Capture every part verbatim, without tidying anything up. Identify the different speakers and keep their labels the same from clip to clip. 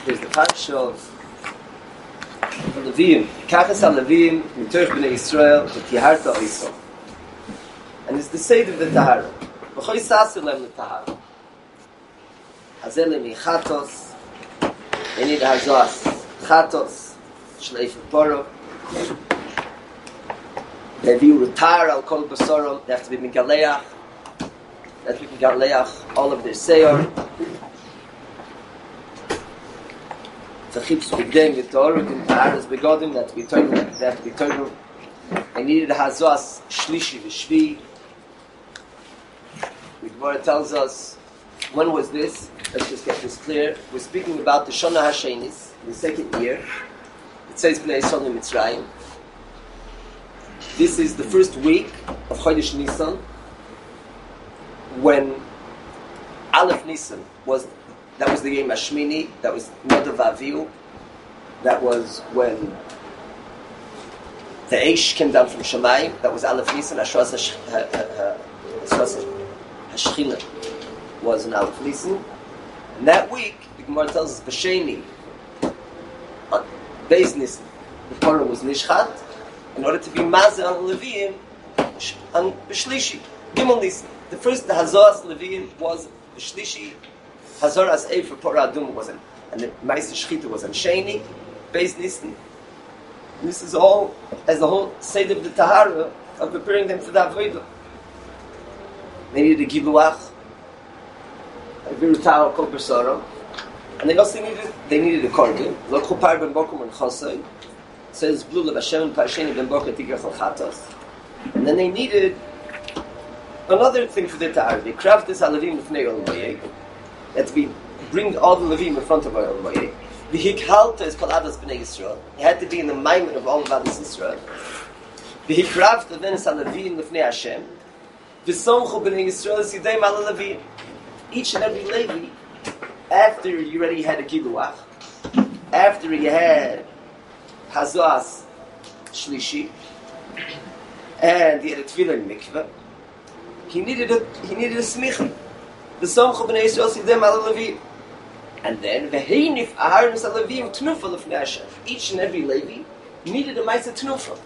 Speaker 1: There's the parsha of the Levim. Kachas ha-Levim, mitoch b'nei Yisrael, v'tiharta oiso. And it's the seder of the Tahara. V'choi sasir lem the Tahara. Hazel lem chatos, they need hazas, chatos, shleif poro. They view rutar al kol basorom, they have to be megaleach. They have to be megaleach all of their seyor. Tzachibs b'gdem v'torah, and Taharas begodim, that we told them, they have to be told. They needed hazas, shlishi v'shvi. The Gemara tells us, when was this? Let's just get this clear. We're speaking about the Shana HaShenis, the second year. It says Bnei Yisrael Mitzrayim. This is the first week of Chodesh Nisan, when Aleph Nisan was, that was the Yom Hashmini, that was Nadav Avihu, that was when the Eish came down from Shamayim, that was Aleph Nisan, Ashras HaShechina was an Aleph Nisan. And that week, the Gemara tells us, B'Sheni, on Beis Nisan, the Torah was Nishchat, in order to be Mazeh on Leviim, on B'Shlishi, Gimel Nisan. The first, the Hazas Leviim was B'Shlishi, Hazar as Eif for Porah Adum was an, and the Ma'aseh Shechita was on Sheni, Beis Nisan. This is all as the whole Seder of the Tahara of preparing them for the Avodah. They needed a Giluach, a Virutar Kol Bersara, and they also needed they needed a Korban. Lokhu Par Ben Bokum and Chosai says Blula Bashem and Parsheni Ben Bokum Tigrach Al Chatos, and then they needed another thing for the Tahara. They craft this Alavim Lefnei Olam Bayei. That we bring all the Levim in front of our Olam Bayei. The Hikhalta is called Adas Bnei Yisrael. He had to be in the Maimon of all of Adas Yisrael. The Hikrafta then is Alavim Lefnei Hashem. The Somchu Bnei Yisrael is Yidei Mal Alavim. Each and every Levi, after you already had a Kiluach, after you had Hazas Shlishi, and he had a Tefillah Mikveh, he needed a he needed a Smicha. The Somchu Bnei Yisrael is Yidei Mal Alavim. And then Veheinif Aharon Salavim Tnufa Lefnei Hashem. Each and every Levi needed a Ma'aseh Tnufa.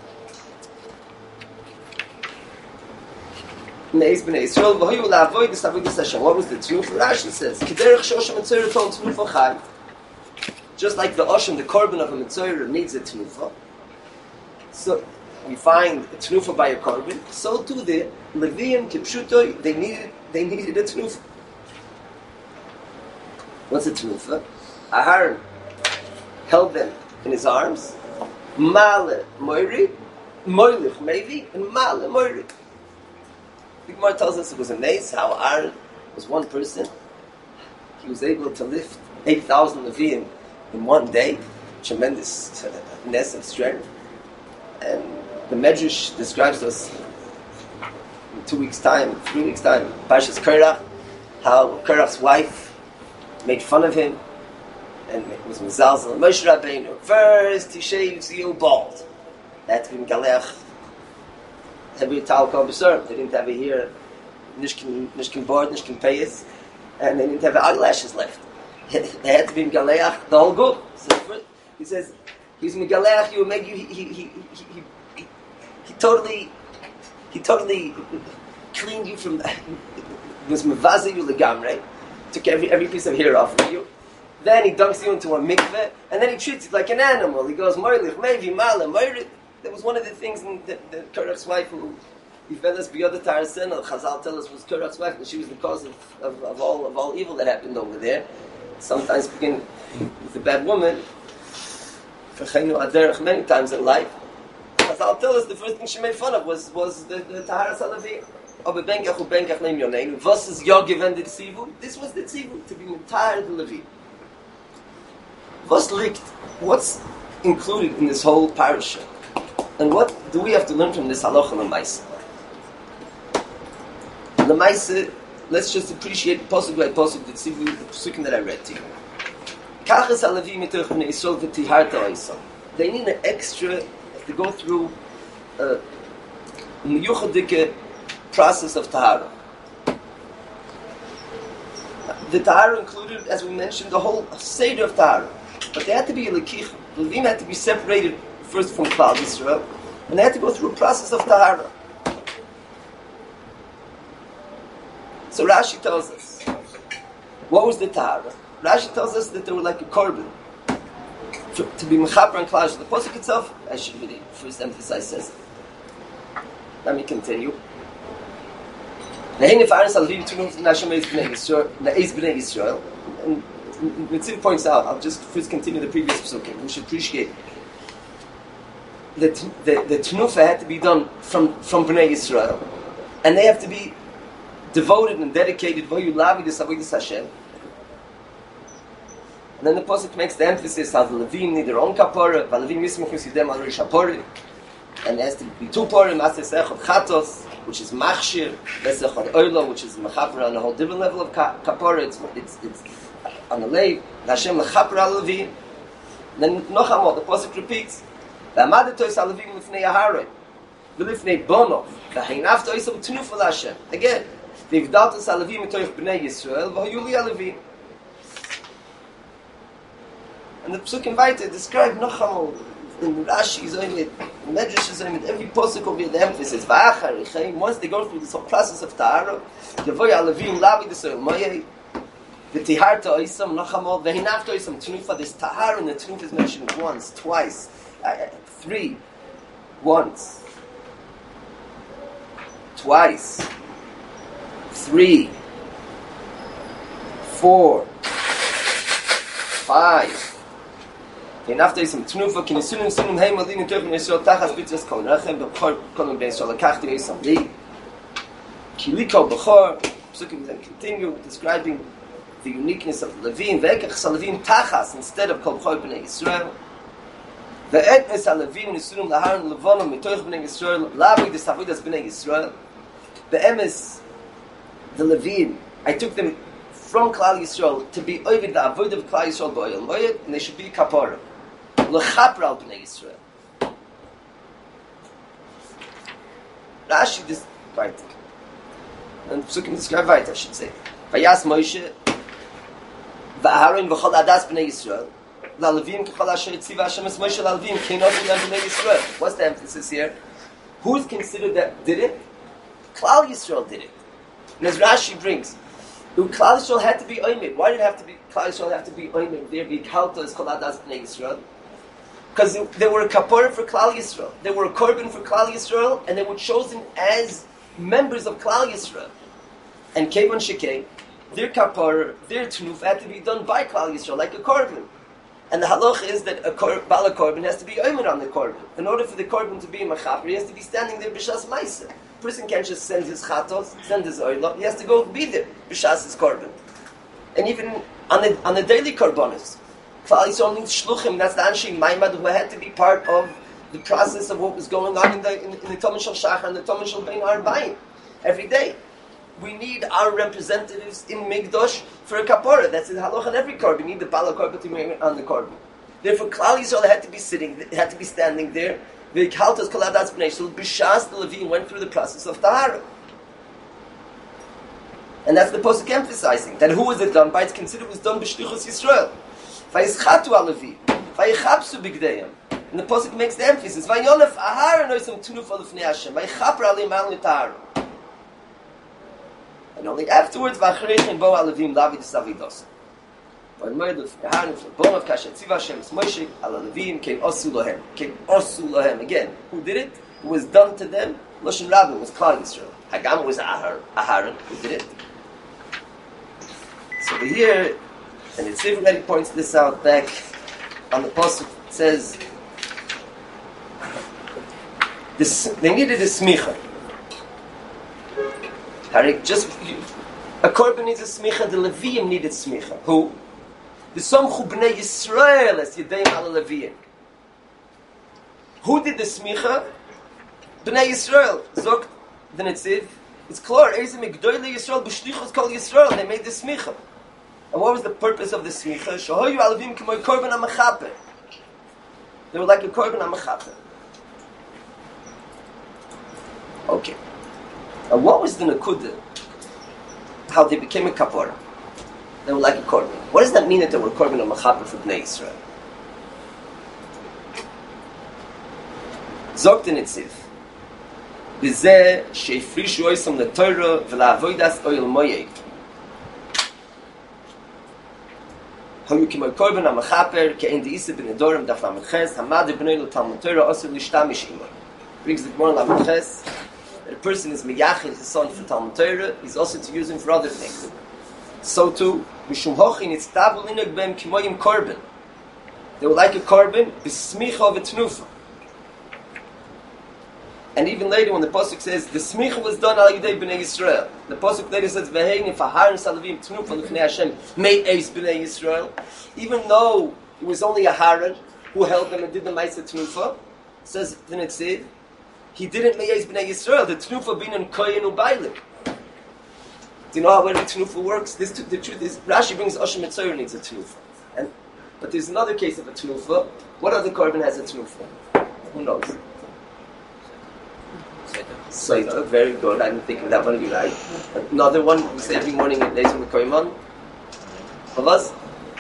Speaker 1: Neis Bnei Yisrael v'hoyu la'avoid this avodas Hashem. What was the Tnufa? Rashi says, K'derech she'oshem Mitzorah ton Tnufa chai. Just like the Oshem, the Korban of a Mitzorah needs a Tnufa. So we find a Tnufa by a Korban. So too the Leviim Kipshutoi, they needed they needed a Tnufa. What's a Tnufa? Aharon held them in his arms. Male Moiri, Moilich Mevi, and Male Moiri. The Gemara tells us it was a maze, how Aaron was one person. He was able to lift eight thousand Levim in one day. Tremendous uh, ness of strength. And the Medrash describes us in two weeks' time, three weeks' time, Parshas Korach, how Korach's wife made fun of him, and it was Mizalzel. Moshe Rabbeinu, first he shaves you bald. That in Galech, every Tal Kol B'Sor, they didn't have a hair, Nishkin, Nishkin board, Nishkin payas, and they didn't have eyelashes left. They had to be in Galech, the whole group. So first, he says, he's in Galech, he will make you, he, he, he, he, he, he, he totally, he totally cleaned you from, it was Mevazi you legamre. Took every every piece of hair off of you. Then he dunks you into a mikveh, and then he treats you like an animal. He goes, Moilich, Mevi, Mala, Moirit. That was one of the things that the Korach's wife, who he fed us beyond the Tarasen, Chazal tell us was Korach's wife, and she was the cause of, of, of all of all evil that happened over there. Sometimes begin with a bad woman. For Chaynu Aderech, many times in life. Chazal tell us the first thing she made fun of was was the, the Tahara Salavi. Aber benkach u benkach neem yonein. Was is ja gewend the tzivu? This was the tzivu, to be entire the Levi. Was liegt? What's included in this whole parasha? And what do we have to learn from this halacha l'maisa? L'maisa, let's just appreciate pasuk by pasuk the tzivu, the pasukim that I read to you. Kachas halavi mitoch bnei Yisrael v'tiharta oisam. They need an extra to go through a miyuchadike process of Tahara. The Tahara included, as we mentioned, the whole Seder of Tahara. But they had to be a Lekicha. The Levim had to be separated first from Klal Yisrael, and they had to go through a process of Tahara. So Rashi tells us, what was the Tahara? Rashi tells us that they were like a korban. To, to be Mechaper and Klal Yisrael. The Pasuk itself, I should really first emphasize, says, let me continue. And Nitziv points out, I'll just first continue the previous psukim. We should appreciate that the, the Tnufa had to be done from, from Bnei Yisrael. And they have to be devoted and dedicated. And then the Pasuk makes the emphasis how the Levim need their own kapara, and there has to be two parim, Maseh Echad Chatos, which is Machshir, Maseh Echad Oila, which is Mechaper on a whole different level of kapara. It's, it's, it's on the lay, Hashem Mechaper al Levim. Then Nochamot, the Pasuk repeats, V'amadetois al Levim lifnei Aharon, v'lifnei Bonov, v'heinaftois al Tnuf al Hashem. Again, v'ivdaltos al Levim etoich b'nei Yisrael, v'hoyuli al Levim. And the Psukim weiter describe Nochamot, in Rashi is only Medrash is only every posuk will be the emphasis. Once they go through this whole process of Tahara, Yavoy Alavim Lavi the Soil Moye, the Tiharta Oisam Nachamol, the Hinafta Oisam Tnufa. This Tahara and the Tnufa is mentioned once, twice, uh, three, once, twice, three, four, five. And after some tnufa, can you soon soon heim al din tov in Yisrael tachas bitzas kol rachem b'chor kolom ben Yisrael lakachti yisam li kiliko b'chor. Psukim then continue describing the uniqueness of Levim ve'ekach salavim tachas instead of kol b'chor b'nei Yisrael. Ve'etnes alavim nisurum laharon levonom mitoich b'nei Yisrael lavi desavudas b'nei Yisrael. Be'emes the Levim, I took them from Klal Yisrael to be over the avoid of Klal Yisrael b'oyel moyed, and they should be kapara. L'chaper al b'nei Yisrael. Rashi this right, and Psukim describe right. I should say. Vayas Moshe v'Aaron v'chol adas b'nei Yisrael la'levim k'chol asher etziva Hashem es Moshe la'levim k'inosu l'em b'nei Yisrael. What's the emphasis here? Who's considered that did it? Klal Yisrael did it. And as Rashi brings, Klal Yisrael had to be oimid. Why did it have to be Klal Yisrael have to be oimid? There be kalta is kol adas b'nei Yisrael. Because they were a kapara for Klal Yisrael. They were a korban for Klal Yisrael, and they were chosen as members of Klal Yisrael. And Kevon Shekei, their kapara, their tnuf had to be done by Klal Yisrael, like a korban. And the halach is that a kor- bala korban has to be oimid on the korban. In order for the korban to be a machaper, he has to be standing there b'shas ma'aseh. A person can't just send his chatos, send his oila. He has to go be there b'shas his korban. And even on the on the daily korbanos, Klal Yisrael needs shluchim. That's the Anshe Maimad who had to be part of the process of what was going on in the in, in the Tomen Shel Shachar and the Tomen Shel Bein Arbaim every day. We need our representatives in Migdosh for a kapora. That's the halach on every korban. We need the bala korban to be on the korban. Therefore, Klal Yisrael had to be sitting, had to be standing there. The Kaltas Koladas Bnei Yisrael B'shas the Levim went through the process of Tahara. And that's the Pasuk emphasizing that who was it done by? It's considered it was done b'shlichus Yisrael. Vayischatu alavi, vayichapsu bigdeyim. And the Pasuk makes the emphasis. Vayonef ahar noisam tunuf alufnei Hashem. Vayichaper alim al nitahara. And only afterwards, v'achreichin bo alavim lavi desavidos. Vaymoed ahar nifle bonov kashet tziva Hashem es Moshe al alavim kein osu lohem. Kein osu lohem. Again, who did it? Who was done to them? Loshen Rabbi was Klal Yisrael. Hagam was Ahar, Aharon who did it. So over here, and it's already points this out back on the post. It says this, they needed a smicha. Harik, just a korban needs a smicha. The Leviim needed smicha. Who? The Somchu Bnei Yisrael as Yedeim al Leviim. Who did the smicha? Bnei Yisrael. Zok the Netziv. It's clear. Ezim Gdoyle Yisrael b'shlichus kol Yisrael. They made the smicha. And what was the purpose of the smicha? Shahoyu alavim k'moy korban ha'mechaper. They were like a korban ha'mechaper. Okay. And what was the nekuda? How they became a kapora? They were like a korban. What does that mean that they were korban ha'mechaper for Bnei Yisrael? Zogt in Itziv. Bizeh sheifrishu oisam leTorah v'la'avodas oil moyeg. Hayukim korban amachaper kein diise ben adorim daf amches hamad bnei lo Talmud Torah asur lishtamish imo. Brings the Gemara lamches. A person is miyachid his son for Talmud Torah, he's also to use him for other things. So too, mishum hochin it's tabul inog bem kimoyim korban. They were like a korban, b'smicha of a tnufa. And even later when the pasuk says the smicha was done al yidei bnei Yisrael, the pasuk later says v'hein if aharon salavim tnufa l'fnei Hashem mei eis bnei Yisrael. Even though it was only a Haran who held them and did the ma'aseh tnufa, says the Netziv, he didn't meyez bnei Yisrael. The tnufa bin in koyin ubaylim. Do you know how when the tnufa works? This the truth is Rashi brings Oshem Mitzorah needs a tnufa, and but there's another case of a tnufa. What other korban has a tnufa? Who knows? Soita, very good. I didn't think of that one. You're right. Another one we say every morning at Lezer Mekoymon. Of us.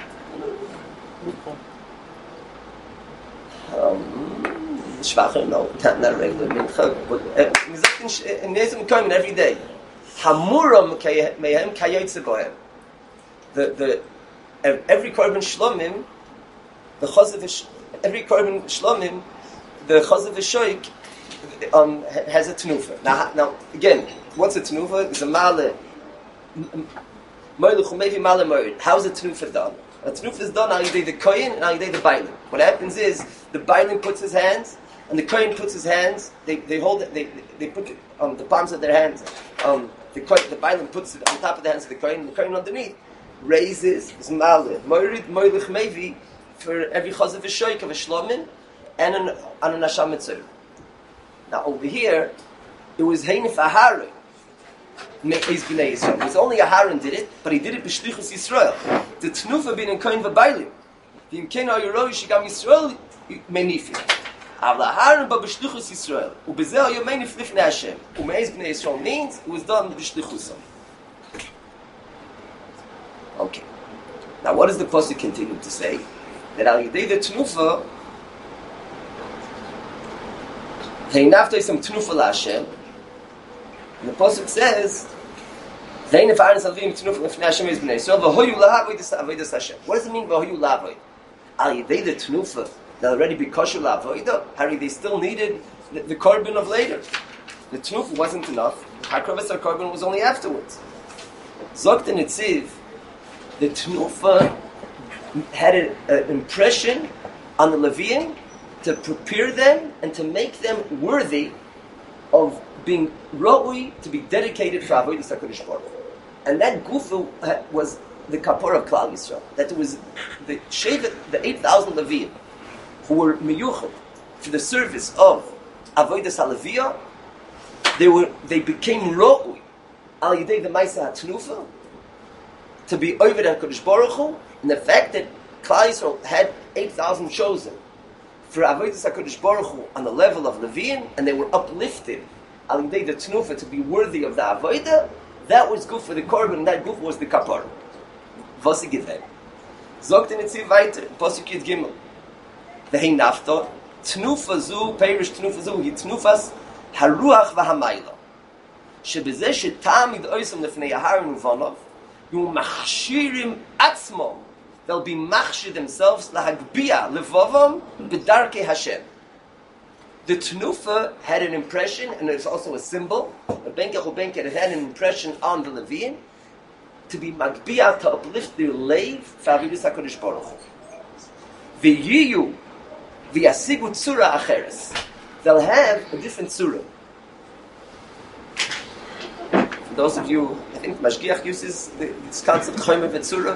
Speaker 1: Um. Schwacher, no, not a regular mincha, but in Nezim Koyman every day. Hamuram mehem kayotze bohem. The the every korban shlomim, the chazav every korban shlomim, the chazav shoik um has a tnufa. Now now again, what's a tnufa? It's a male. Moilech umevi male moed. How's a tnufa done? A tnufa is done on either the koyin and on either the bailim. What happens is the bailim puts his hands. And the kohen puts his hands. They they hold it. They they put it on the palms of their hands. Um, the kohen, the bailim puts it on top of the hands of the kohen. And the kohen underneath raises his maleh moirid moilich mevi for every chazav v'shoik of a shlomin and an an an asham mitzvah. Now over here, it was heinif aharon me'ez b'nei Yisrael. It was only aharon did it, but he did it b'shlichus Yisrael. The tnufa bin in kohen v'bailim. The imken ayuroi shigam Yisrael menifim. Avla Haran ba b'shlichus Yisrael. Ubezeh yomein iflifnei Hashem. Umeis b'nei Yisrael means it was done b'shlichusam. Okay. Now what does the pasuk continue to say? That al yidei the tnufa, heinafta isam tnufa la'Hashem. And the pasuk says, Vein if Haran salvim tnufa l'fnei Hashem is b'nei Yisrael v'hoyu la'avodas avodas Hashem. What does it mean v'hoyu la'avoid? Al yidei the tnufa. They'll already be kosher la'avodah. Harry, they still needed the, the korban of later. The tnufa wasn't enough. Hakravas korban was only afterwards. Zogt in Itziv, the tnufa had an, an impression on the Leviim to prepare them and to make them worthy of being ra'ui, to be dedicated for avodah HaKadosh Baruch Hu. And that gufa was the kapor of Klal Yisrael. That it was the shevet, the eight thousand Leviim who were miyuchad for the service of avodas haLeviyah. They were they became ro'ui al yidei the ma'aseh hatnufa to be over the Kodesh Baruch Hu, and the fact that Klal Yisrael had eight thousand chosen for avodas HaKadosh Baruch Hu on the level of Leviim, and they were uplifted al yidei the tnufa to be worthy of the avodah. That was good for the korban, and that good was the kapar. Was given. Zogt in Itziv weiter, Pasuk Yud Gimel. Ve'hein nafta, tnufa zu, perish tnufa zu, hi tnufas haruach v'hamayla. Shebezeh shetamid oisam lefnei Aharon uvanov, yu machshirim atzmom. They'll be machshir themselves lahagbiya levavam b'darkei Hashem. The tnufa had an impression, and it's also a symbol. The benkech ubenkech had an impression on the Leviim to be magbiya, to uplift their leiv for avodas HaKadosh Baruch Hu. V'yiyu v'yasigu tzura acheres. They'll have a different tzura. For those of you, I think Mashgiach uses this concept choyme v'tzura.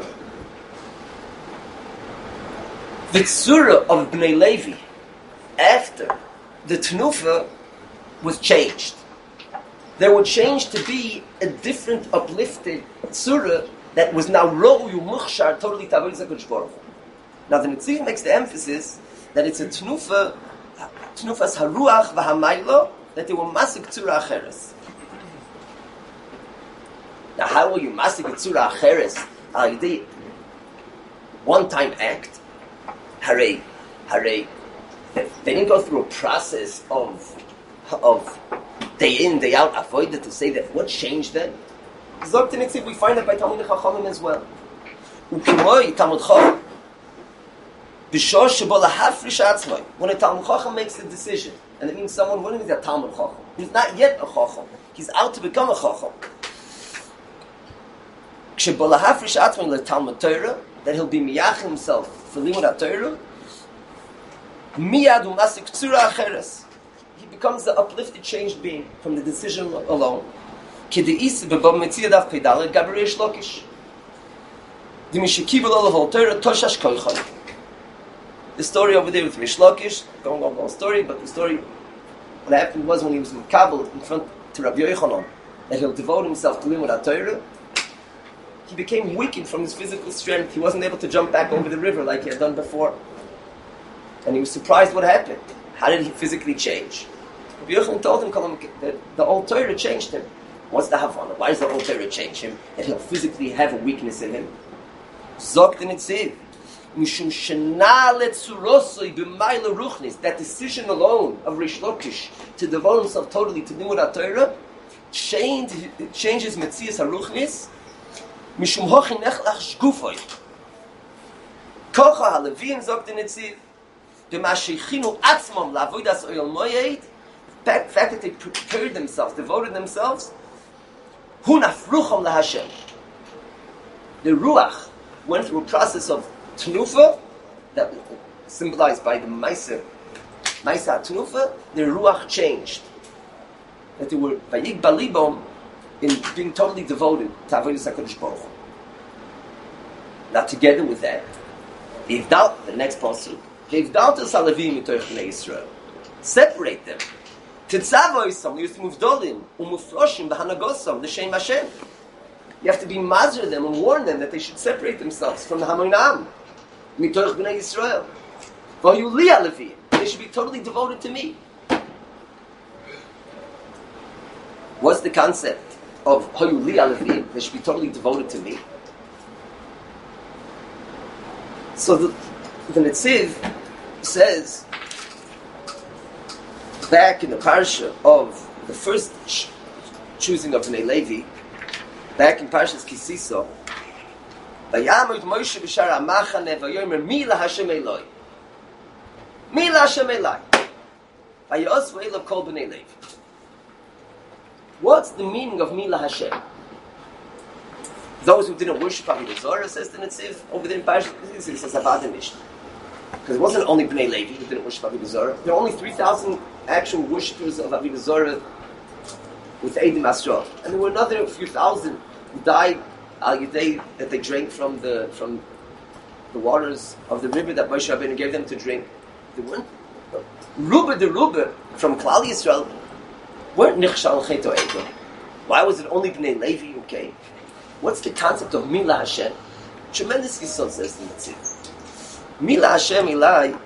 Speaker 1: The tzura of Bnei Levi after the Tnufa was changed. They were changed to be a different, uplifted tzura that was now ro'u muchshar totally to avodas HaKadosh Baruch Hu. Now the Netziv makes the emphasis that it's a Tnufa, Tnufas haruach v'hamaylo, that they were masik tzura acheres. Now how will you masik tzura acheres? Al yidei one-time act. Hare, hare. They didn't go through a process of of day in, day out, avoided to say that what changed them. We find that by Talmud Chachamim as well. Ukimoi Talmud Chacham. When a Talmud Chacham makes a decision, and it means someone, what is that Talmud Chacham? He's not yet a Chacham. He's out to become a Chacham. That he'll be miyach himself for limud HaTorah. Miyad umasik tzura acheres. He becomes the uplifted, changed being from the decision alone. Kedeis bebam metziyadav pedale gabriel shlokish. Dimishikibel olahol Torah toshash koichon. The story over there with Rish Lakish, don't go on the whole story, but the story, what happened was when he was in Kabul in front to Rabbi Yochanan, that he'll devote himself to limud HaTorah. He became weakened from his physical strength. He wasn't able to jump back over the river like he had done before. And he was surprised what happened. How did he physically change? Rabbi Yochanan told him that the old Torah changed him. What's the Havana? Why does the old Torah change him? That he'll physically have a weakness in him. Zogt in Itziv. That decision alone of Rish Lakish to devote himself totally to limud HaTorah changes changes Metzias HaRuchnis. Mishum hochin nechlach shgufoy. Kocha halevim zogt in Itziv. B'mashichinu atzmam la'avodas oyel moyed. The fact that they prepared themselves, devoted themselves. Hu nafrucham laHashem. The Ruach went through a process of Tnufa, that symbolized by the Meiser, Meiser Tnufa. The Ruach changed. That they were Vayig Balibom in being totally devoted to Avodas HaKadosh Baruch Hu. Now, together with that, Yivdal, the next pasuk, Yivdal to Salavim mitoch Bnei Yisrael, separate them. Titzavoisam Yusmuvdolim Umufroshim B'Hanagosam L'Shem Hashem. You have to be mazir them and warn them that they should separate themselves from the Hamonam. Mitoch Bnei Yisrael. Vayuli Alevim. They should be totally devoted to me. What's the concept of Hayuli Alevim? They should be totally devoted to me. So the, the Netziv says, back in the parsha of the first ch- choosing of Bnei Levi, back in Parshas Kisiso, Vayamud Moshe b'shar ha'machane vayomer mi laHashem Eloi. Mi laHashem Eloi. Vayosvu elav kol b'nei Levi. What's the meaning of mi laHashem? Those who didn't worship Avodah Zarah, says the Netziv over there in Parshas Kisiso, it says Avad Mishnah. Because it wasn't only Bnei Levi who didn't worship Avodah Zarah. There were only three thousand actual worshippers of Avodah Zarah with Eidim Asra. And there were another few thousand who died al Yidei, that they drank from the from the waters of the river that Moshe Rabbeinu gave them to drink. They weren't Ruba de Ruba from Klal Yisrael weren't Nichshal Cheto Ego. Why was it only Bnei Levi who came? What's the concept of Mila Hashem? Tremendous Yisod says in the Tzid. Mila Hashem Ilai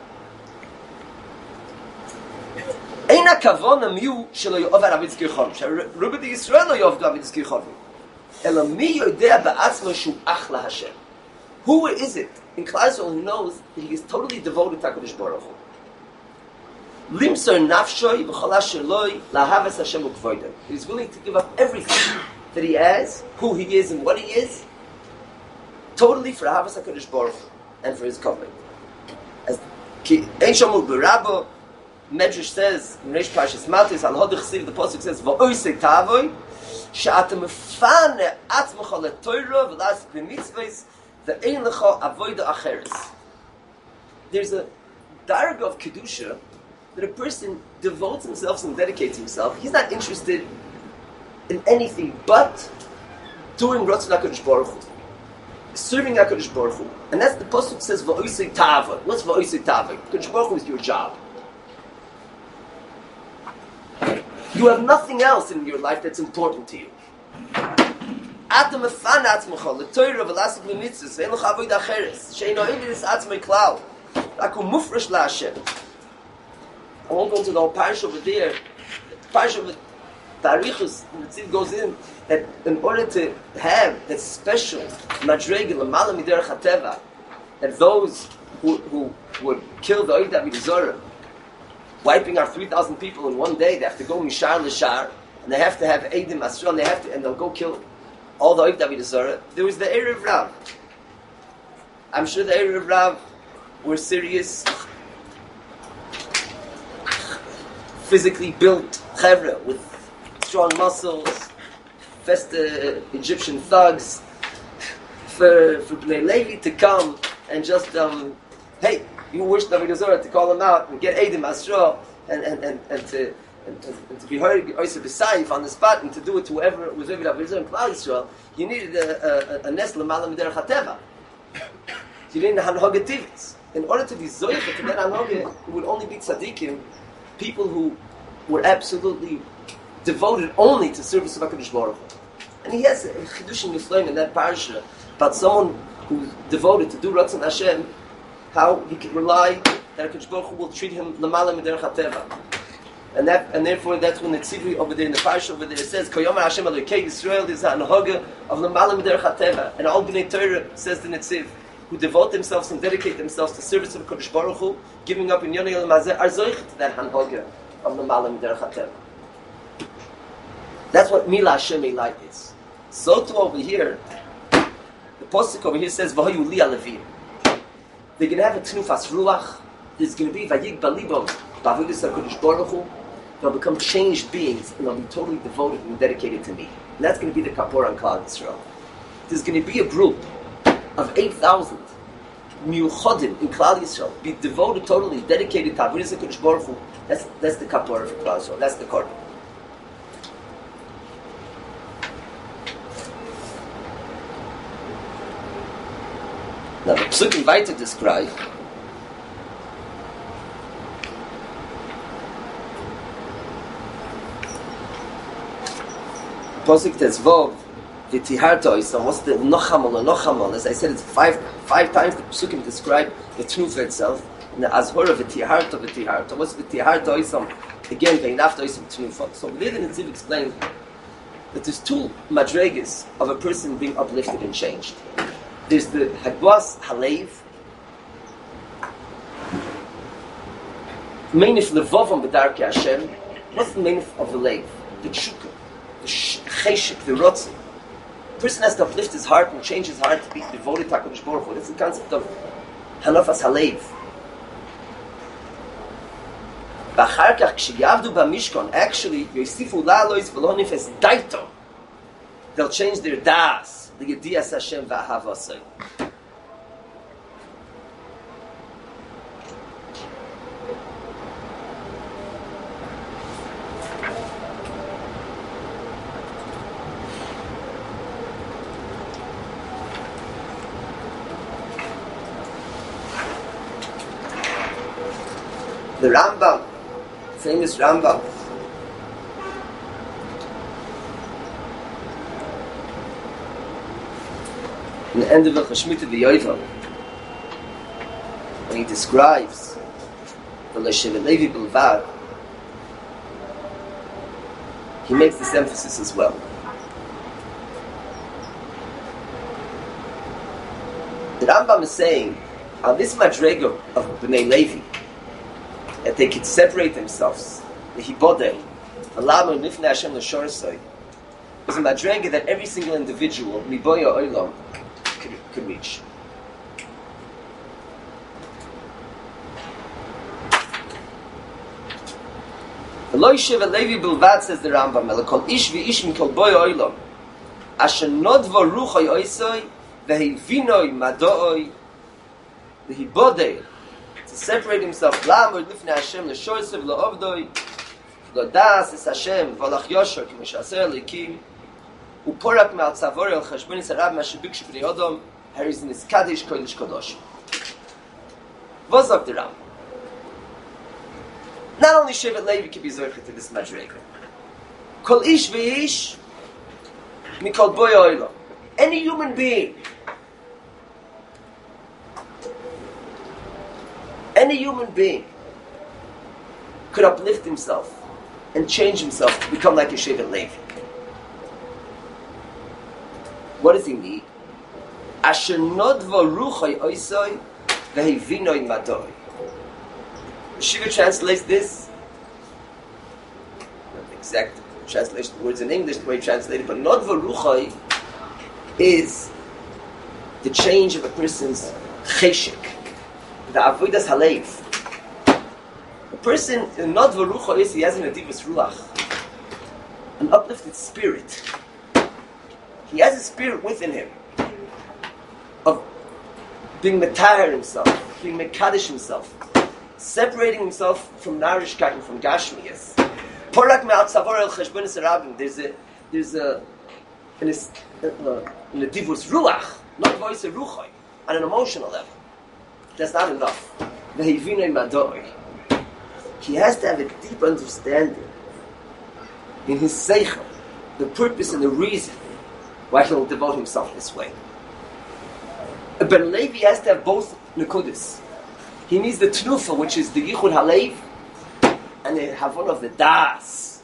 Speaker 1: Eina kavona miu shelo yovar avidas kirchavim. Ruba de Yisrael lo yovdu avidas kirchavim. Ela mi yodea ba'atzmo shu ach laHashem. Who is it in Klal Yisrael who knows that he is totally devoted to HaKadosh Baruch Hu? Limsor nafshoi v'chol asher loi lahavas Hashem u'kvoidem. He is willing to give up everything that he has, who he is and what he is, totally for Ahavas HaKadosh Baruch Hu and for his covenant. As Ein Shamul B'Rabbo, Medrash says in Reish Parshas Matis, Al Hodach Siv, the pasuk says, "Va'oisei tavoi, she'ata mefane atzmecha leTorah v'las b'mitzvos ve'ein lecha avoda acheres." There's a darga of kedusha that a person devotes himself and dedicates himself. He's not interested in anything but doing Ratzon HaKadosh Baruch Hu, serving HaKadosh Baruch Hu. And that's the pasuk says, "Va'oisei tavoi." What's va'oisei tavoi? HaKadosh Baruch Hu is your job. You have nothing else in your life that's important to you. Atam efan atzmecha leTorah v'lasik l'mitzvos ve'en lecha avoda acheres she'eino evidus atzmei klal laku mufresh laHashem. I won't go into the whole parish over there. Parish of the Tarichus, the Tzid goes in that in order to have that special madrega l'mala miderech hateva, that those who, who would kill the Oid Avodah Zarah wiping out three thousand people in one day. They have to go mishar l'shar, and they have to have Eidim Asra, and they have to, and they'll go kill all the Oiv David Zara. There was the Erev Rav. I'm sure the Erev Rav were serious, physically built chevra with strong muscles, festa Egyptian thugs, for for Bnei Levi to come and just um, hey, you wish David Zara to call him out and get Eidim Asra and and and, and to. And, and, and to be heard B'Saif on the spot and to do it to whoever was over David Zara in Klal Yisrael, you needed a, a, a Nes L'Mala M'derech HaTeva. You needed a Hanhoga Tivitz. In order to be Zoyach to that Hanhoga, it would only be tzaddikim, people who were absolutely devoted only to service of HaKadosh Baruch Hu. And he has a Chidush Niflaim in that parasha about someone who's devoted to do Ratzon Hashem, how he can rely that HaKadosh Baruch Hu will treat him L'Mala M'derech HaTeva. And that, and therefore, that's when the tzivui over there in the parsha over there it says, "Koyomar Hashem Elokei Yisrael is ha'anoga of l'malam derech hateva." And all Bnei Torah says the Netziv, who devote themselves and dedicate themselves to service of Kodesh Baruch Hu, giving up in Yonei El Mazeh, are zoich to that hanoga of l'malam derech hateva. That's what Mila Hashem Elai is. So too over here, the posuk over here says, "V'hoyu li alevim." They're going to have a tnufas ruach. There's going to be vayig balibom b'avodas HaKadosh Baruch Hu. They'll become changed beings, and they'll be totally devoted and dedicated to me. And that's going to be the kapor on Klal Yisrael. There's going to be a group of eight thousand miuchodim in Klal Yisrael, be devoted totally, dedicated to Avodas HaKadosh Baruch Hu. That's that's the kapor for Klal Yisrael. That's the korban. Now the Psukim weiter describe Posik Tezvov, V'tiharto Yisrael, what's the Nochamal or Nochamal? As I said, it's five five times the Psukim describe the Tnufa itself. And the Azhora, V'tiharto, V'tiharto. What's V'tiharto Yisrael? Again, V'inafto Yisrael Tnufa. So V'lid and Ziv explained that there's two madregas of a person being uplifted and changed. There's the Hagwas Halev, Meinif Levovam B'darkei Hashem. What's the Meinif of the Lev? The Tshuka. The cheshik, the rotzen. The person has to uplift his heart and change his heart to be devoted to HaKadosh Baruch Hu. That's the concept of Hanafas Halev. B'achar kach k'sheyavdu b'mishkan, actually, yoisifu la'alois v'lo nifes daito. They'll change their das, l'yediyas Hashem v'ahavasai. The Rambam, famous Rambam, in the end of the Chashmita V'Yoiva, when he describes the Leshev Levi Bilvad, he makes this emphasis as well. The Rambam is saying, on this madrega of Bnei Levi, that they could separate themselves, the Hibodeh, Alamo Nifnei Hashem L'Shorsai, is a madrega that every single individual, Miboya Olam, could, could reach. V'lo yishev Levi bilvad, says the Rambam, Elakol ish v'ish mikol boya Olam, asher nodvo ruchoi oisoi, v'hevinoi madooi, the Hibodeh, to separate himself, Lamud Nifnei Hashem L'Shoysev L'Ovdoi L'Das Es Hashem V'Alach Yosher K'Mishaser L'Kim U'Porak Me'al Tzavori Al Chashboni Sarav Ma'Shebik Shebnei Odom Heriz Niskadesh Kodesh Kodosh. What sagt the Ram? Not only Shevet Levi can be zoichet to this madrega. Kol ish v'ish mikol boy oilo. Any human being, any human being could uplift himself and change himself to become like a Shevet Levi. What does he need? Asher nodvo ruchoi oisoi vehivinoi madoi. Shiva translates this exact translation of the words in English, the way you translate it, but Nodva Ruchai is the change of a person's cheshik, the avodas halev. A person, Nodva Ruchai is, he has an adivus ruach, an uplifted spirit. He has a spirit within him of being metahar himself, being mekadosh himself, separating himself from narishkeit and from gashmiyas. Porak me'al tzavar el cheshbonis harabim. There's a, there's a, an a divus ruach, not voice a ruchai, on an emotional level. That's not enough. Vehivinei madoi. He has to have a deep understanding in his seichel, the purpose and the reason why he'll devote himself this way. A Ben Levi has to have both nekudis. He needs the tnufa, which is the yichud halev, and the havon of the das,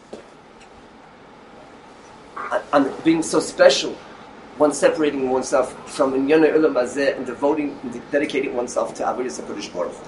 Speaker 1: and, and being so special, one separating oneself from Inyana Ulam Hazeh and devoting, and dedicating oneself to Avodas HaKadosh Baruch Hu.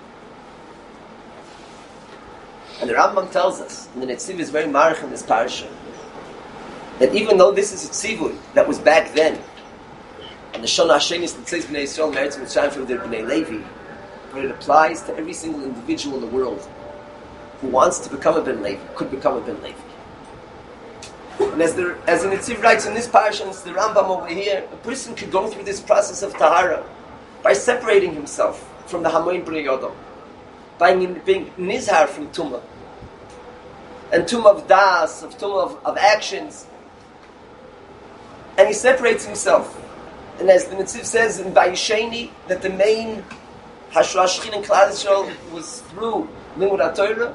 Speaker 1: And the Rambam tells us, and the Netziv is very marich in this parasha, that even though this is a tzivui that was back then, and the Shona Hashenis that says Bnei Yisrael Meretz Mitzrayim from their Bnei Levi, but it applies to every single individual in the world who wants to become a Ben Levi, could become a Ben Levi. And as the as the Netziv writes in this parasha, and it's the Rambam over here, a person could go through this process of tahara by separating himself from the Hamoin Bnei Yodam, by being nizhar from tumah, and tumah of das, of tumah of, of actions, and he separates himself. And as the Netziv says in Vayisheni, that the main Hashra Shechin in Klal Yisrael was through Limud HaTorah.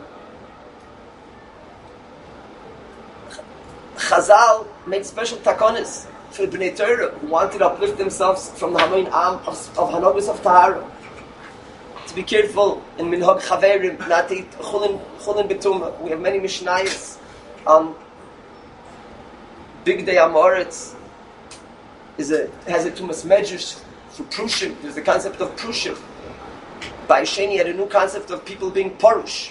Speaker 1: Chazal made special takonis for the Bnei Torah who wanted to uplift themselves from the Hamoin Am of, of Hanogus of Tahara. To be careful in Minhag Chaverim, not to eat Chulin, Chulin Betuma. We have many Mishnayos on Big Day Amoritz. Is a has a Tumas Medrash for Prushim. There's the concept of Prushim. By Sheni had a new concept of people being Parush.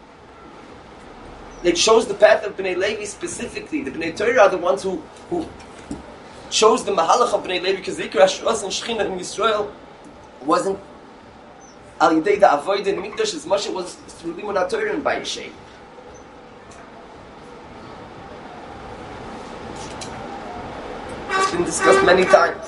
Speaker 1: It shows the path of Bnei Levi specifically. The Bnei Torah are the ones who, who chose the Mahalach of Bnei Levi, because Zikr Hashras and Shechina in Yisrael wasn't Al Yidei the Avoid and Mikdash as much as it was through Limud HaTorah and by Sheni. It's been discussed many times.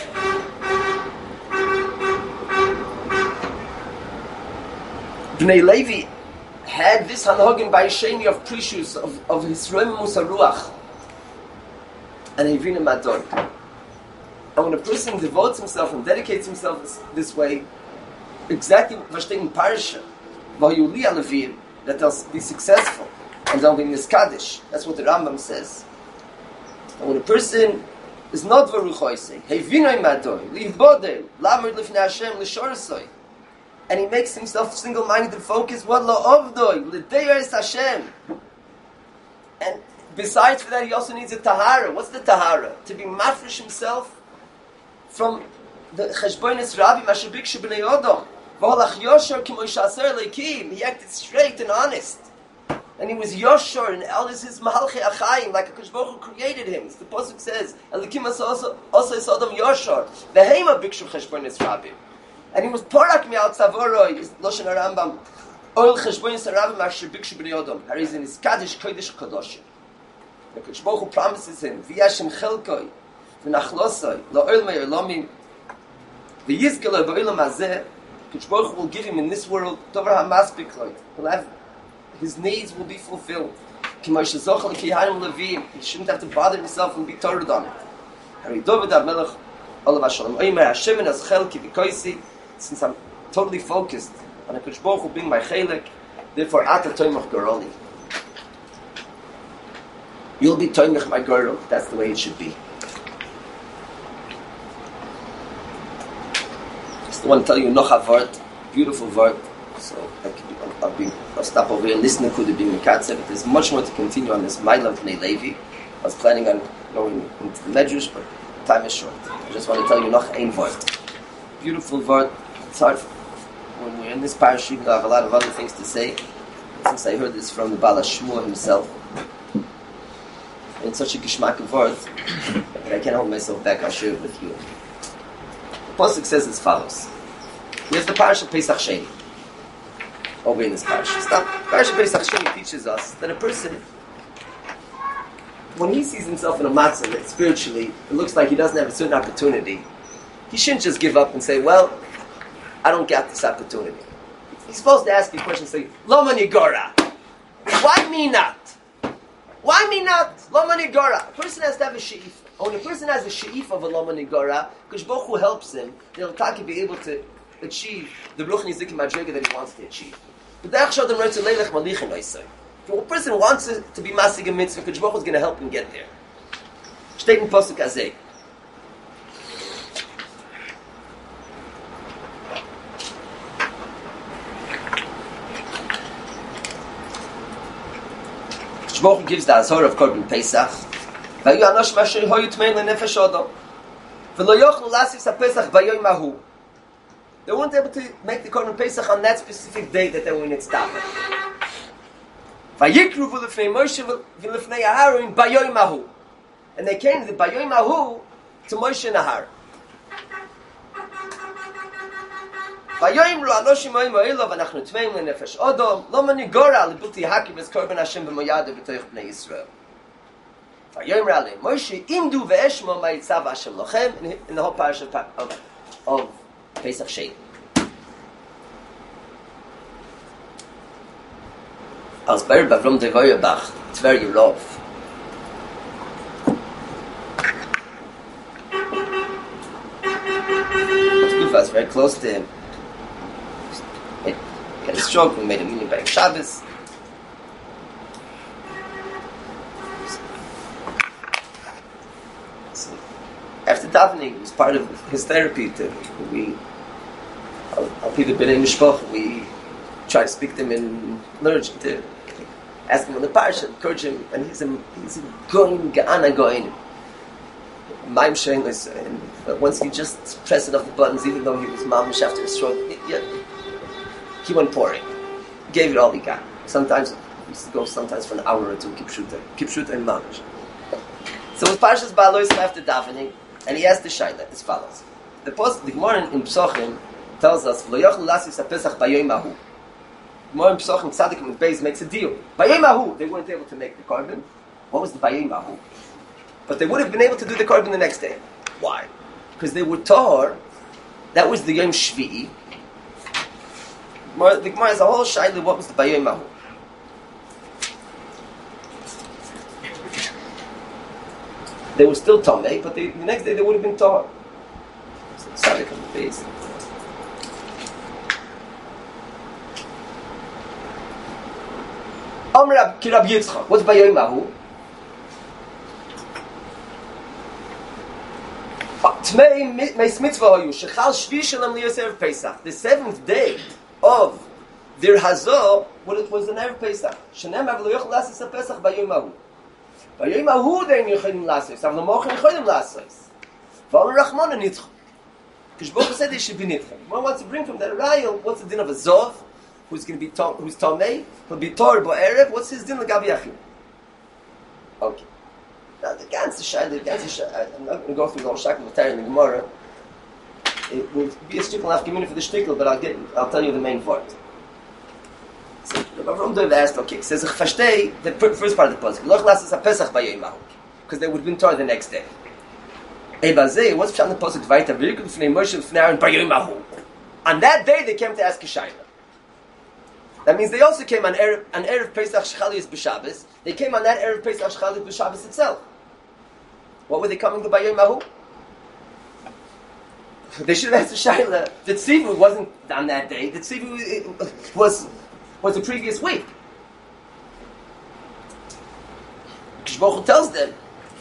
Speaker 1: Bnei Levi had this hanhogin by Sheni of precious of of his Musa Ruach and Hevina Madon. And when a person devotes himself and dedicates himself this, this way, exactly what steht in Parsha, Vayuli Alevim, that they'll be successful and they'll be miskadish. That's what the Rambam says. And when a person is not Varuchoisei, Hevina Madon, Liv Bodel, Lamud Lifnei Hashem, Lishorasoi, and he makes himself single-minded and focused. What lo ovdoi l'deir Hashem. And besides for that, he also needs a tahara. What's the tahara? To be mafresh himself from the cheshbonis rabbi mashabik shebnei odom. V'holach yosher k'mo yishaser leikim. He acted straight and honest, and he was yosher and elders his mahalchei achayim, like a Kadosh Baruch Hu created him. As the pasuk says, "Elikim also also is odom yosher." V'heima bikshu cheshbonis rabbi. And he was porak mi al tzavoro, is Loshen HaRambam, oil cheshbonis harabim asher bikshu b'nei odom. Harizin in his kaddish kodesh kadoshim. The Kadosh Baruch Hu promises him, v'yashem chelkoi, v'nachlosoi, la'oil me'olamim, v'yizgaloi ba'olam hazeh. Kadosh Baruch Hu will give him in this world, tovar ha'maspik loy. He'll have, his needs will be fulfilled. K'mo shezochel kihanim levim. He shouldn't have to bother himself and be torrid on it. Hari David HaMelech, olav hashalom, oimer Hashem en az chelki v'koisi. Since I'm totally focused on a Kadosh Baruch Hu being my chelik, therefore ata toimach goroli. You'll be toimach my gorol. That's the way it should be. Just want to tell you noch a word, beautiful word. So I could, I'll, be, I'll stop over here and listen to Kuda being Mikatze, but there's much more to continue on this Mailam Bnei Levi. I was planning on going into the Medrash, but time is short. I just want to tell you noch ein word. Beautiful word. It's hard when we're in this parasha. I have a lot of other things to say. Since I heard this from the Baal Shmuel himself, And it's such a geschmack of words that I can't hold myself back. I'll share it with you. The Pasuk says as follows. Here's the Parasha Pesach Sheni. Over in this Parasha. Stop. Parasha Pesach Sheni teaches us that a person, when he sees himself in a matzah that spiritually it looks like he doesn't have a certain opportunity, he shouldn't just give up and say, well, I don't get this opportunity. He's supposed to ask you a question and say, Loma Nigora. Why me not? Why me not? Loma Nigora. A person has to have a she'if. When a person has a she'if of a Loma Nigora, because Baruch Hu helps him, he'll be able to achieve the Ruch Nizik Madrega that he wants to achieve. But if a person wants to, to be Masig a mitzvah, Kodesh Baruch Hu is going to help him get there. Steht in Pasuk Azeh. Kodesh Baruch Hu gives the Azor of Korban Pesach. Vayu anosh masher hoyu tmein lenefesh odom. V'lo yochlu lasis ha-Pesach bayoyim hahu. They weren't able to make the Korban Pesach on that specific day that they were in its Tzava. Vayikru v'lefnei Moshe v'lefnei Aharon bayoyim hahu. And they came to the bayoyim hahu to Moshe and Aharon. Vayoyim ru anoshim oim ha'ilo v'anachnu tmein lenefesh odom lo manigora l'bilti hakim es Korban Hashem v'moyada v'toich b'nei Yisrael. Vayoyim ra'alei Moshe imdu ve'eshmo ma'itzav Hashem lochem in the whole parasha of, of Pesach Sheni. Als Ber Bavrom de Goyabach, Tver Yerov. He was very close to him. He had a stroke, we made a meeting by Shabbos. So, after davening, it was part of his therapy to we I'll be the B'nai Mishpach, we try to speak to him in liturgy, to ask him on the parasha, encourage him, and he's a he's a going ga'ana going. Maim Shein is, but once he just pressed enough the buttons, even though he was mamish after his stroke, it, yeah, he went pouring, gave it all he got. Sometimes he used to go sometimes for an hour or two, kipshuta, kipshuta and mamish. So with Parshas Ba'alois after davening, and he asked the shaila as follows: the post, the Gemara in Psochim tells us, "Lo yochlu lasis ha-Pesach bayoyim hahu." Gemara in Psochim Tzadik and Beis makes a deal. Bayoyim hahu, they weren't able to make the korban. What was the bayoyim hahu? But they would have been able to do the korban the next day. Why? Because they were tahor. That was the Yom Shvi'i. The Gemara has a whole shaila. What was the bayoyim hahu? They were still tamei, but they, the next day they would have been tahor. So Tzadik and Beis. Amr ki Rab Yitzchak. What's bayoyim hahu? The seventh day of their Hazor was an Erev Pesach. Shenem avlo yochel lasis ha-Pesach bayoyim hahu. Bayoyim hahu they yochelim lasis. Avlo mochen yochelim lasis. V'amr Rachmana nitchu. Because Baruch said they should be nitchu. One wants to bring from that rayil. What's the din of a zov? Who's going to be to, who's tamei? He'll be tor bo'erev. What's his din l'gabi achim? Okay. Now the ganze shayla, the ganze shayla. I'm not going to go through the whole shakal v'tari in the Gemara. It will be a shtickle after community for the shtickle, but I'll get. I'll tell you the main part. So the Bavrom Dov asked, okay, says ich verstehe the first part of the pasuk. Loch lasis ha-Pesach bayoyim hahu, because they would have been tor the next day. Ebazeh, what's pshat in the pasuk vayta v'yirkud l'fnei Moshe l'fnei Aaron bayoyim hahu? On that day they came to ask a shayla. That means they also came on Erev, on Erev Pesach Shechalius B'Shabbos. They came on that Erev Pesach Shechalius B'Shabbos itself. What were they coming to Bayoyim hahu? They should have asked the Shaila. The Tzivu wasn't on that day. The Tzivu was was the previous week. Kishbochu tells them,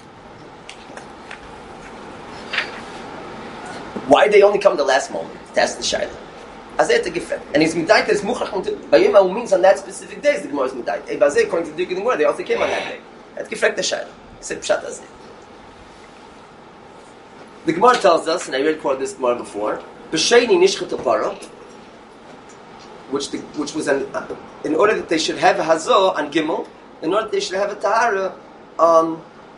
Speaker 1: why did they only come the last moment to ask the Shaila? And he's midayt is muchach bayoyim hahu means on that specific day. The Gemara is midayt. Ebazeh, according to the Gemara, they also came on that day. That's gefrekt the Shaila. Said pshat azeh. The Gemara tells us, and I read quote this Gemara before, b'sheini nishchet para, which the, which was an, uh, in order that they should have a hazor on Gimel, in order that they should have a tahara on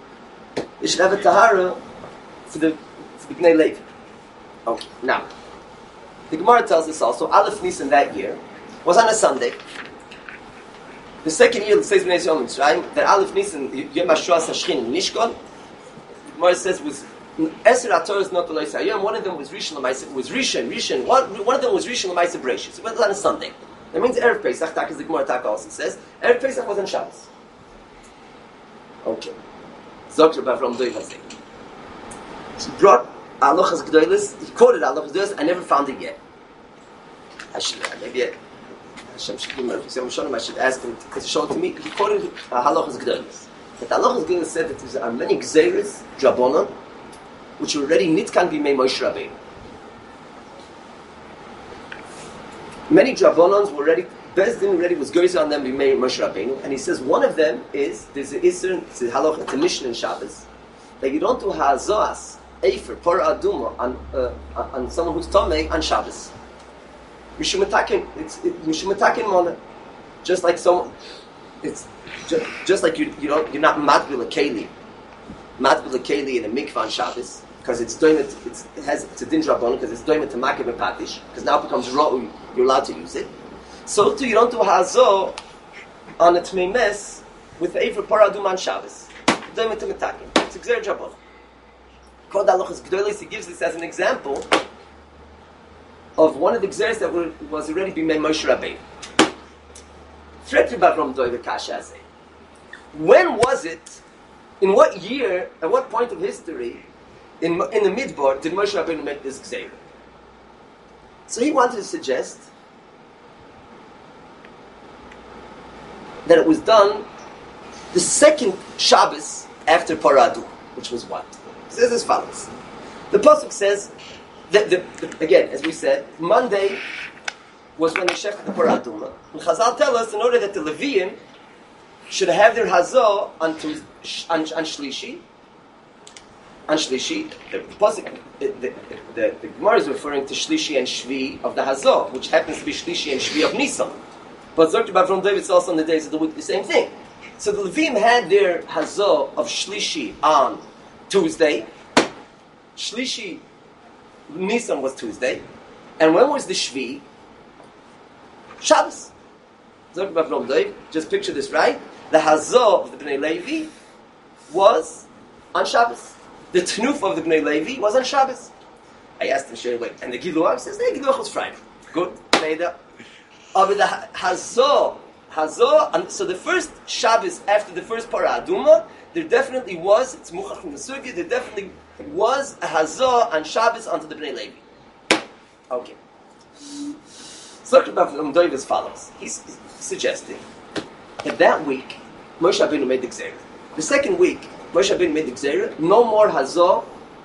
Speaker 1: they should have a tahara for the for the Bnei Levi. Okay, now the Gemara tells us also Aleph Nisan that year was on a Sunday. The second year, it says Bnei Yisrael Mitzrayim, that Aleph Nisan Yom Hashuas Hashchin in Nishkon. The Gemara says was Eser HaTorah not L'Lo Yisayim. One of them was Rishon L'Maisa, was Rishon, Rishon. One, one of them was Rishon L'Maisa Bereishis. It was on a Sunday. That means Erev Pesach. Tak as the Gemara Tak also says. Erev Pesach was on Shabbos. Okay. Zokter Bavram Doi Vazeh. He brought Alochas Gdoilis. He quoted Alochas Gdoilis. I never found it yet. I should maybe. I, Hashem should give him I should ask him to show it to me. He quoted uh, Halachas Gdoilis. But Halachas Gdoilis said that there are many Gzeiris, Drabonon, which were already Nitkan Bimei Moshe Rabbeinu. Many Drabonons were already, Bezdin already was Goyza on them Bimei Moshe Rabbeinu, and he says one of them is, there's an Isser, it's a Halach, it's a Mishnah in Shabbos, that you don't do Ha'azoas, Eifer, Pora Aduma, on, uh, on someone who's Tomei on Shabbos. Mishumatakin, it's Mishumatakin Mona. Just like someone, it's just, just like you, you don't, you're not Matbil Keli, Matbil Keli in a mikvah on Shabbos, because it's doing it, it's, it has, it's a din drabon, because it's doing it to Makiv and Patish, because now it becomes Ra'u, you're allowed to use it. So too, you don't do Hazo on a Tmei Mes with Eifer Paradum on Shabbos. You're doing it to Metakin. It's a Gzer drabon. Kod Alochas Gdolis, he gives this as an example of one of the Gzeres that were, was already being made Moshe Rabbeinu. When was it, in what year, at what point of history, in, in the Midbar, did Moshe Rabbeinu make this Gzeir? So he wanted to suggest that it was done the second Shabbos after Paradu, which was what? It says as follows. The Pasuk says, that the, the, again, as we said, Monday was when they shechted the Paraduma. And Chazal tell us, in order that the Leviim should have their Hazah on, on, on Shlishi, on Shlishi, the, the, the, the, the, the Gemara is referring to Shlishi and Shvi of the Hazah, which happens to be Shlishi and Shvi of Nisan. But Zokter Bavram David is also on the days of the week the same thing. So the Leviim had their Hazah of Shlishi on Tuesday. Shlishi Nisan was Tuesday. And when was the Shvi? Shabbos. Zokter Bavram David, just picture this, right? The Hazah of the Bnei Levi was on Shabbos. The Tnuf of the Bnei Levi was on Shabbos. I asked him straight away. And the Giluach says, hey, Giluach was Friday. Good. Later. Oh, but the Hazah, Hazah, and so the first Shabbos after the first Parah Aduma, there definitely was, it's Muchach from the Sugi, there definitely was a Hazah on Shabbos onto the Bnei Levi. Okay. So Zokter Bavram David as follows. He's suggesting that that week, Moshe Rabbeinu made the Gzeirah. The second week, Moshe Rabbeinu made the Gzeirah, no more Hazah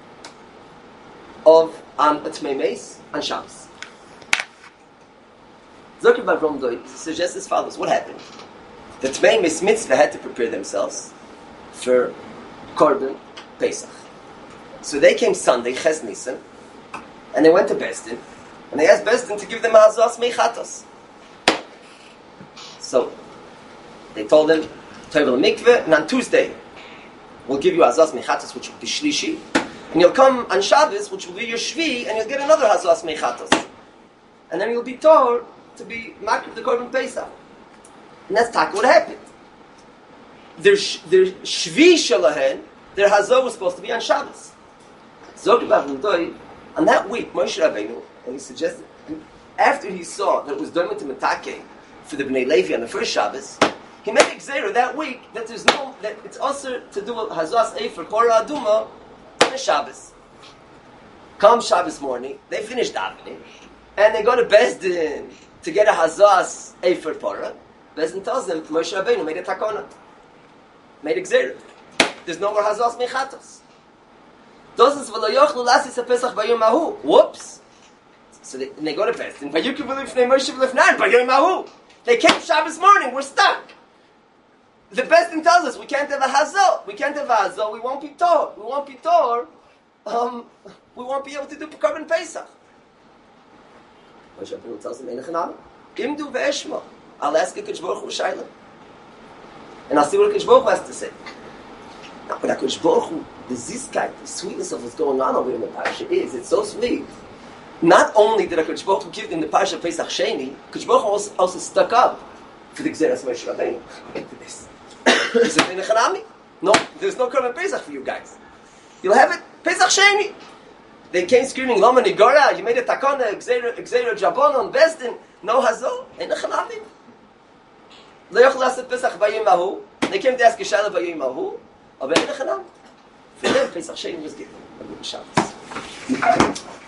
Speaker 1: of on Atmei Meis on Shabbos. Zokter Bavram David suggests as follows. What happened? The Tmei Meis Mitzvah had to prepare themselves for Korban Pesach. So they came Sunday, Ches Nisan, and they went to Besdin, and they asked Besdin to give them Hazas Meichatos. So they told them, Toivel Mikveh, and on Tuesday we'll give you Hazas Meichatos, which will be Shlishi, and you'll come on Shabbos, which will be your Shvi, and you'll get another Hazas Meichatos. And then you'll be told to be Makriv the Korban Pesach. And that's tak what happened. Their, their Shvi Shalahen, their Hazah was supposed to be on Shabbos. Zokter Bavram David, on that week, Moshe Rabbeinu, and he suggested, after he saw that it was Doimah to Metake for the Bnei Levi on the first Shabbos, he made a Gzeirah that week that there's no, that it's also to do a Hazas Eifer Korah Aduma on a Shabbos. Come Shabbos morning, they finish davening, and they go to Besdin to get a Hazas Eifer Korah. Besdin tells them, Moshe Rabbeinu made a Takona, made a Gzeirah. There's no more Hazas Mechatos. Doesn't v'lo yochlu lasis haPesach bayom hahu. Whoops. So they, they go to Besdin. Vayukim v'lifnei Moshe v'lifnan bayom hahu. They came Shabbos morning. We're stuck. The Besdin tells us we can't have a hazah. We can't have a hazah. We won't be tor. We won't be tor. Um, we won't be able to do Korban Pesach. Moshe Rabbeinu tells them, Einachanami, imdu ve'eshma. I'll ask a Kadosh Baruch Hu shayla, and I'll see what a Kadosh Baruch Hu has to say. Now, but HaKadosh Baruch Hu, the zizkeit, the sweetness of what's going on over in the Parsha is, it's so sweet. Not only did HaKadosh Baruch Hu give in the Parsha Pesach Sheni, HaKadosh Baruch Hu also, also stuck up for the Gzeras Moshe Rabbeinu. For this. He said, in the Chanami, no, there's no Korban Pesach for you guys. You'll have it Pesach Sheni. They came screaming, Loma Nigora, you made a takona, Gzeira Jabon on Besdin, no Hazor, in the Chanami. Lo yochel laset Pesach Bayim Mahu. They came to ask Yishala Bayim Mahu. Aber in the Chanami. For them, Pesach Sheni was given.